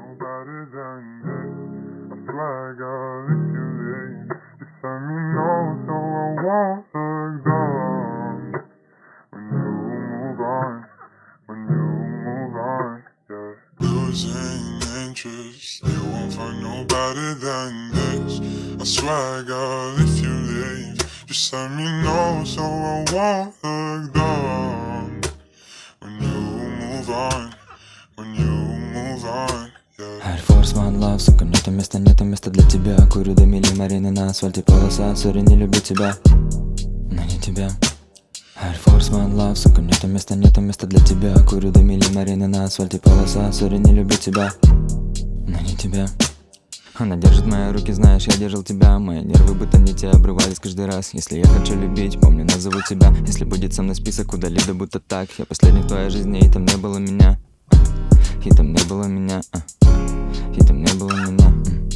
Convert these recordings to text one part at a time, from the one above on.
better than this. I swear I gotta let you leave. Just let me know so I won't look down. When you move on, when you move on, yeah. Losing interest, you won't find no better than this. I swear I gotta let you leave. Just let me know so I won't look down. When you move on, when you move on, yeah. Air Force One Love, сука, нету места для тебя. Курю до мили марины на асфальте полоса. Сори, не люблю тебя, но не тебя. Air Force One Love, сука, нету места для тебя. Курю до мили марины на асфальте полоса. Сори, не люблю тебя, но не тебя. Она держит мои руки, знаешь, я держал тебя. Мои нервы будто нити обрывались каждый раз. Если я хочу любить, помню, назову тебя. Если будет со мной список, удали, да будто так. Я последний в твоей жизни, и там не было меня. И там не было меня. И там не было меня.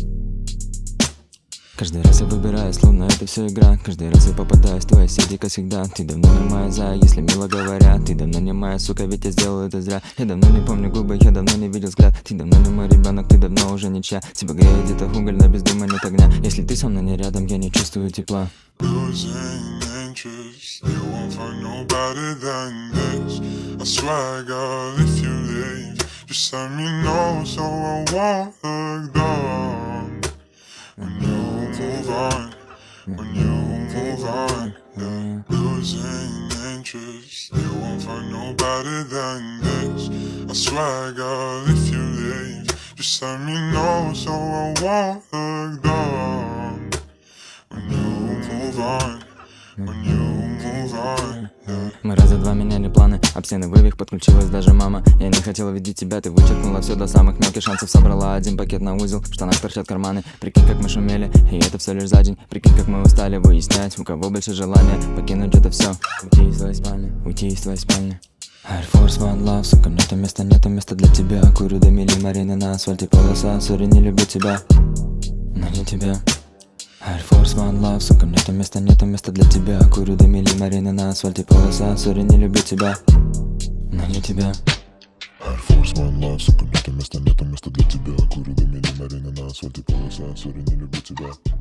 Каждый раз я выбираю, словно это все игра. Каждый раз я попадаюсь в твои сети, как всегда. Ты давно не моя зая, если мило говоря. Ты давно не моя сука, ведь я сделал это зря. Я давно не помню губы, я давно не видел взгляд. Ты давно не мой ребенок, ты давно уже ничья. Тебя греет где-то уголь, но без дыма нет огня. Если ты со мной не рядом, я не чувствую тепла. Losing interest, you won't find no better than this. I swear I gotta let you leave. Just let me know so I won't look down. When you move on, when you move on, yeah. Losing interest, you won't find no better than this. I swear I gotta let you leave. Just let me know so I won't look down. When you move on, when you move on, yeah. Мы раза два меняли планы, об стены вывих, подключилась даже мама. Я не хотела видеть тебя, ты вычеркнула все до самых мелких шансов. Собрала один пакет на узел, в штанах торчат карманы. Прикинь, как мы шумели, и это все лишь за день. Прикинь, как мы устали выяснять, у кого больше желания покинуть это все. Уйти из твоей спальни, уйти из твоей спальни. Air Force One Love, сука, нету места для тебя. Курю до мили марины на асфальте полоса. Сори, не люблю тебя, но не тебя. Air Force One Love, сука, нету места для тебя. Курю до мили марины на асфальте полоса. Сори, не люблю тебя, но не тебя. Air Force One Love, сука, нету места для тебя. Курю до мили марины на асфальте полоса. Сори, не люблю тебя.